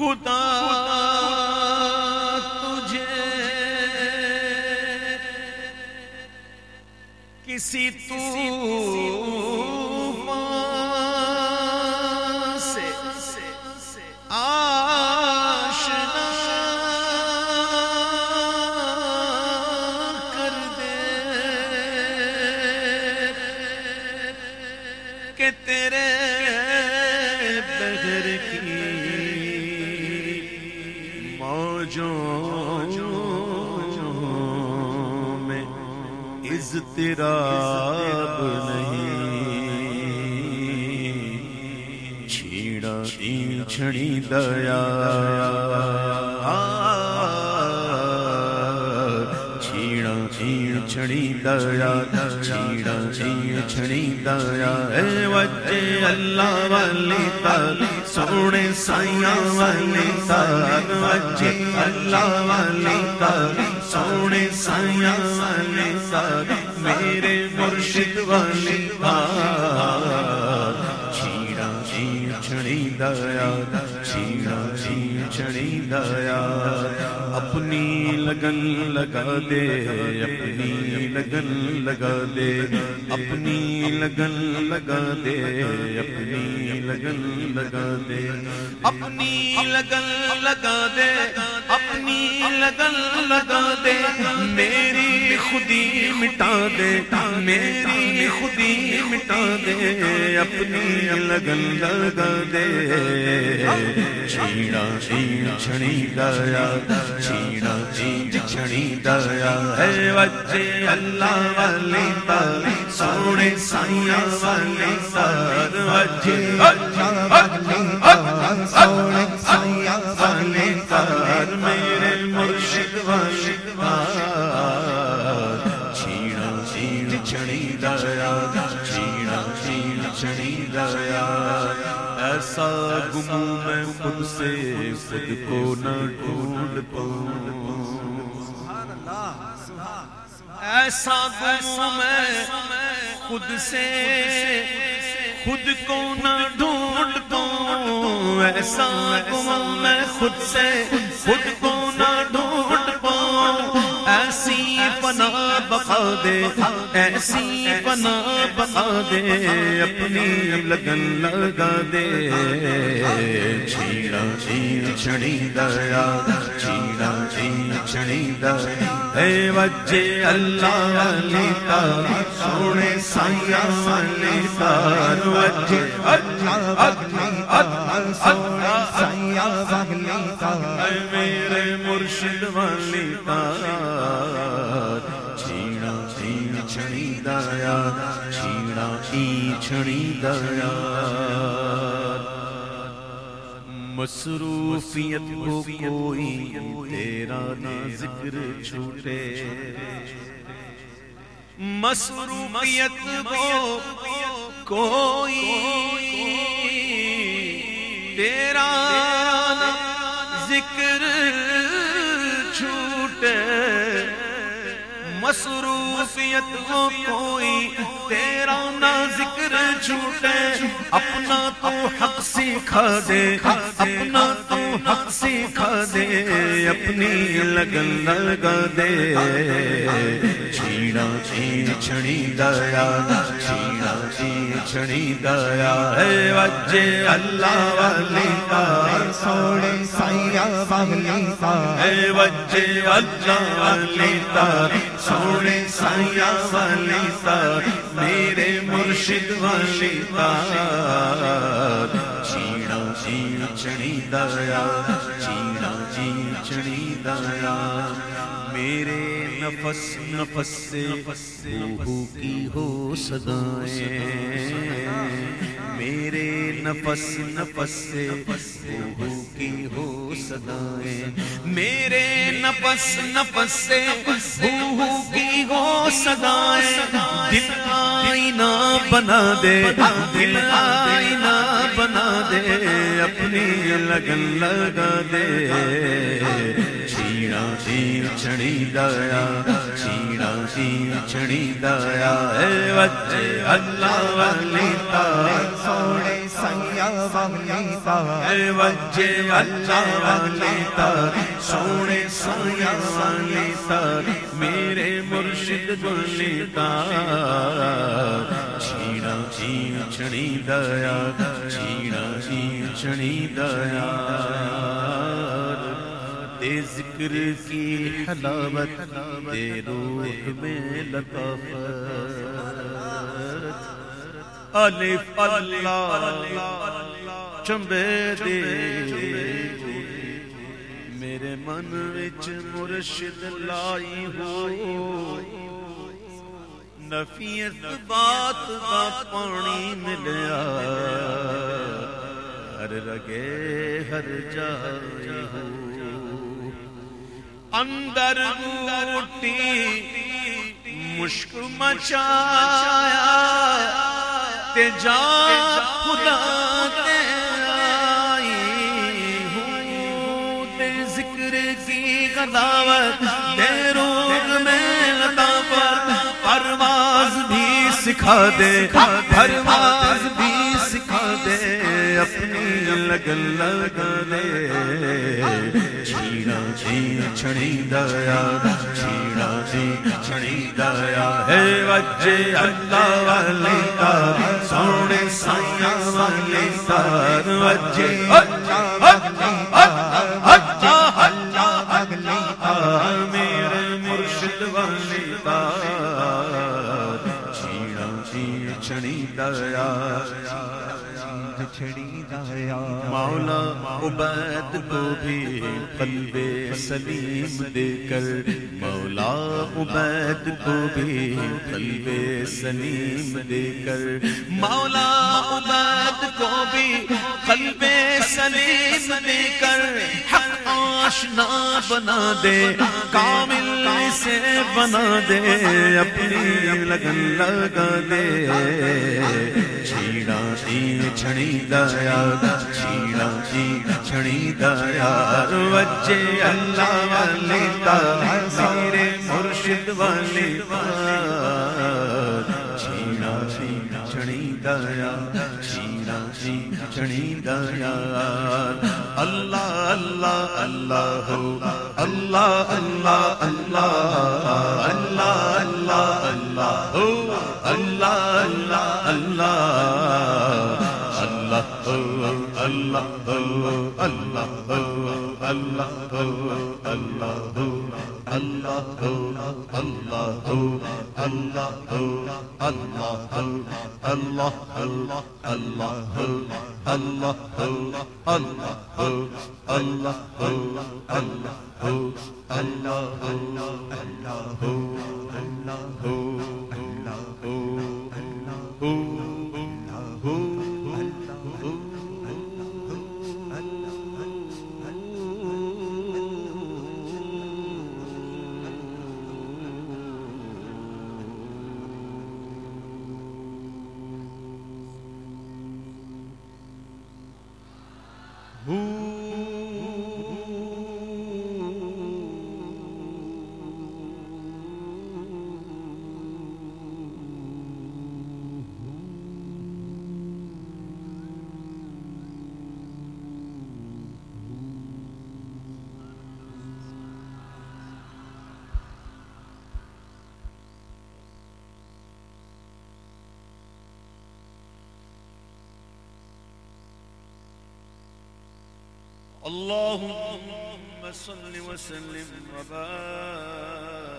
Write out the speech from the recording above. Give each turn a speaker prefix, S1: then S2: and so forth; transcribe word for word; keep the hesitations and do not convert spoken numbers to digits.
S1: خدا تجھے کسی طوفان سے آشنا کر دے کہ تیرے بغیر کی موجوں میں اضطراب نہیں، چھیڑا این چھڑی دیا، چھیڑا این چھڑی دیا، چھیڑا این چھڑی دیا، اے وجہ اللہ والی تال سونے سائیاں والی تال، وجہ اللہ والی تال سونے سائیاں والی تال، میرے مرشد والی تال، چھیڑا این چھڑی دیا، چھیڑا این چھڑی دیا، اپنی لگن لگا دے، اپنی لگن لگا دے، اپنی لگن لگا دے، اپنی لگن لگا دے، اپنی لگن لگا دے، اپنی لگن لگا دے، میری خودی مٹا دے، میری خودی مٹا دے، اپنی لگن لگا دے، چھیڑا این چھڑی دیا، چھیڑا این چھڑی دیا، اے وجہ اللہ والی تال سونے سائیاں والی تال، وجہ اللہ والی تال سونے سائیاں والی تال، میرے مرشد والی تال، چھیڑا این چھڑی دیا، چھیڑا این چھڑی دیا، ایسا گم میں خود سے خود کو نہ ڈھونڈ پاؤں، ایسا گم میں خود سے خود کو نہ ڈھونڈ پاؤں، ایسا گم میں خود سے خود کو نہ ڈھونڈ پاؤں، ایسی پنا بقا دے، ایسی پنا بقا دے، اپنی لگن لگا دے، چھیڑا این چھڑی دیا، چھیڑا این چھڑی دیا، اے وجہ اللہ والی تال سونے سائیاں والی تال، وجہ اللہ والی تال سونے سائیاں والی تال، اے میرے مرشد والی تال، چھیڑا این چھڑی دیا، چھیڑا این چھڑی دیا، مصروفیت کو کوئی تیرا نہ ذکر چھوٹے، مصروفیت کو کوئی تیرا نہ ذکر چھوٹے، مصروفیت کو کوئی تیرا نہ ذکر چھوٹے، اپنا تو حق سکھا دے، اپنا تو حق سکھا دے، اپنی لگن لگا دے، چھیڑا این چھڑی دیا، چھیڑا این چھڑی دیا، اے وجہ اللہ والی تال سونے سائیاں والی تال، اے وجہ اللہ والی تال سونے سائیاں والی تال، میرے مرشد والی تال، چھیڑا این چھڑی دیا، چھیڑا این چھڑی دیا، میرے نفس نفس سے روح کی ہو صدائیں، میرے نفس نفس سے روح کی ہو صدائیں، میرے نفس نفس سے روح کی ہو صدائیں، دل آئینہ بنا دے، دل آئینہ بنا دے، اپنی لگن لگا دے، چھیڑا این چھڑی دیا، چھیڑا این چھڑی دیا، اے وجہ اللہ والی تال سونے سائیاں
S2: والی تار
S1: وجہ اللہ والی تار سونے سایہ والی تار میرے مرشد والی تار چھینا چھینچنی دیا چھینا چھینچنی دیا تے ذکر کی حلاوت تے روح میں لطافت الف اللہ چنبے دے میرے من وچ مرشد لائی ہو نفی اثبات دا پانی ملیا ہر رگے ہر جائے ہو اندر بوٹی مشک مچایا تے جا خدا تے آئی ہوں تے ذکر کی غداوت تے روح میں لطافت پرواز بھی سکھا دے پرواز بھی سکھا دے اپنی لگن لگا دے چھیڑا جی چھڑی دیا چھیڑا جی چھڑی دیا ہے وجہ اللہ والی تار سونے سایہ والی تار وجہ اللہ والی تار میرے مرشد والی تار چھیڑا جی چھڑی دیا
S2: چھڑی دایا
S1: مولا عبید کو بھی قلب سلیم دے کر مولا عبید کو بھی قلب سلیم دے کر مولا عبید کو بھی قلب سلیم دے کر حق آشنا بنا دے کامل سے بنا دے اپنی لگن لگا دے چھیڑا دی چھڑی دیا چھیڑا دی چھڑی دیا وجہ اللہ والی تار میرے مرشد والی تار چھیڑا دی چھڑی دیا چھیڑا دی چھڑی دیا اللہ اللہ اللہ ہو اللہ اللہ اللہ اللہ اللہ اللہ ہو اللہ اللہ اللہ اللہ ہو اللہ ہو اللہ ہو اللہ ہو اللہ ہو اللہ ہو اللہ ہو اللہ ہو اللہ ہو اللہ ہو اللہ ہو اللہ ہو اللہ ہو اللہ ہو اللہ ہو اللہ ہو اللہ ہو اللہ ہو اللہ ہو اللهم صل وسلم وبارك